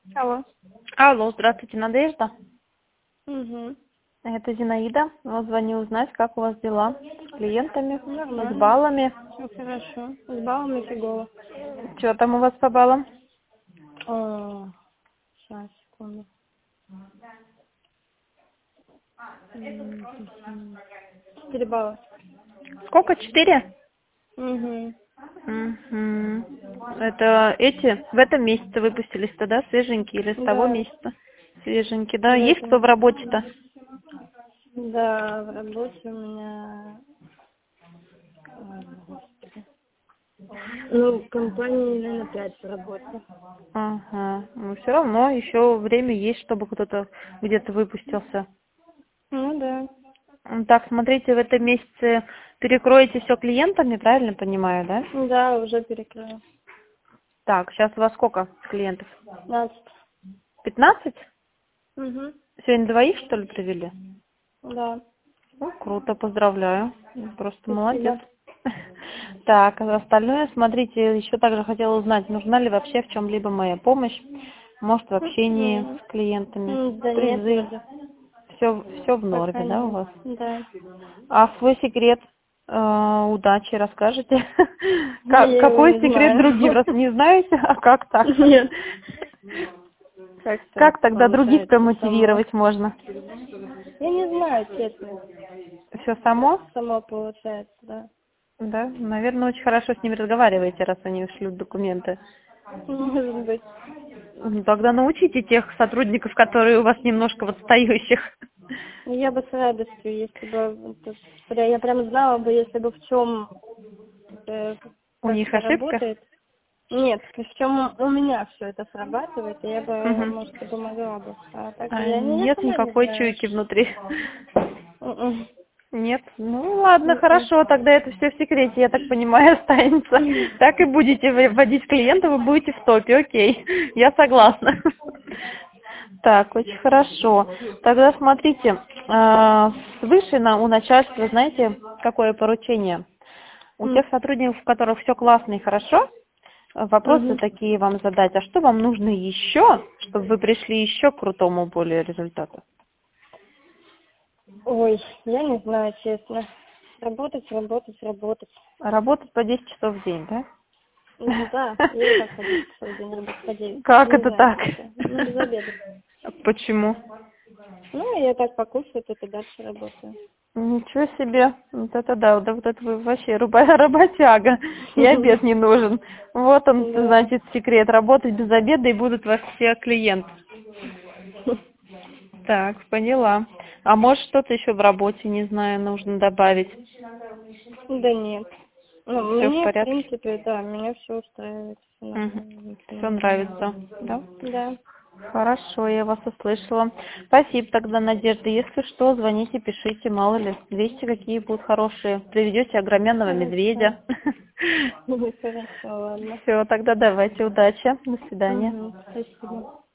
Алло. Алло, здравствуйте, Надежда. Угу. Это Зинаида. Вот звоню узнать, как у вас дела с клиентами, с Нормально. баллами. Все хорошо. С баллами фигово. Что там у вас по баллам? Сейчас, секунду. 4 балла. Сколько? 4? Угу. Мгм. Это эти в этом месяце выпустились-то, да, свеженькие или с того Да. месяца? Свеженькие, да. В Есть кто этом. в работе-то? Да, в работе у меня... Господи. Ну, в компании, наверное, 5 в работе. Ага. Ну, все равно еще время есть, чтобы кто-то где-то выпустился. Ну да. Так, смотрите, в этом месяце перекроете все клиентами, правильно понимаю, да? Да, уже перекрыла. Так, сейчас у вас сколько клиентов? 15. 15? Угу. Сегодня двоих, что ли, привели? Да. Ну, круто, поздравляю. Просто молодец. Спасибо. Так, а остальное, смотрите, еще также хотела узнать, нужна ли вообще в чем-либо моя помощь, может, в общении Мгм. с клиентами, Да нет, призы. вроде. Все в Пока норме, да, у нет. вас? Да. А свой секрет удачи расскажете? Я его Какой не секрет другим? знаю. Раз не знаете, а как так? Нет. Как Как так тогда других-то получается само? мотивировать можно? Я не знаю, честно. Все само? Само получается, да. Да, наверное, очень хорошо с ними разговариваете, раз они шлют документы. Может быть. Ну, тогда научите тех сотрудников, которые у вас немножко в отстающих. Я бы с радостью, если бы... Я прям знала бы, если бы в чем У как них это ошибка? работает. Нет, в чем у меня все это срабатывает, я бы, Мгм. может, и помогла бы. А так А я нет сама не никакой знаю. чуйки внутри. М-м. Нет? Ну ладно, М-м. хорошо, тогда это все в секрете, я так понимаю, останется. Так и будете вводить клиентов, вы будете в топе, окей. Я согласна. Так, очень хорошо. Тогда смотрите, свыше у начальства, знаете, какое поручение? У тех сотрудников, у которых все классно и хорошо, вопросы Мгм. такие вам задать, а что вам нужно еще, чтобы вы пришли еще к крутому более результату? Ой, я не знаю, честно. Работать, работать, работать. Работать по 10 часов в день, да? Ну да, я и так по 10 часов в день работаю, по 9. Как Не это знаю так? почему. Ну, без обеда. Почему? Ну, я так покушаю, тут и дальше работаю. Ничего себе. Вот это да, вот это вы вообще работяга. И обед не нужен. Вот он, Да. значит, секрет. Работать без обеда и будут вас все клиенты. Так, поняла. А может что-то еще в работе, не знаю, нужно добавить? Да нет. Ну, Все в мне, в порядке? принципе, да, меня все устраивает, все нормально, ничего Все не надо. нравится, да? Да. Хорошо, я вас услышала. Спасибо тогда, Надежда. Если что, звоните, пишите, мало ли. Вести какие будут хорошие. Приведете огроменного Хорошо. медведя. Хорошо, ладно. Все, тогда давайте, удачи. До свидания. Угу, спасибо.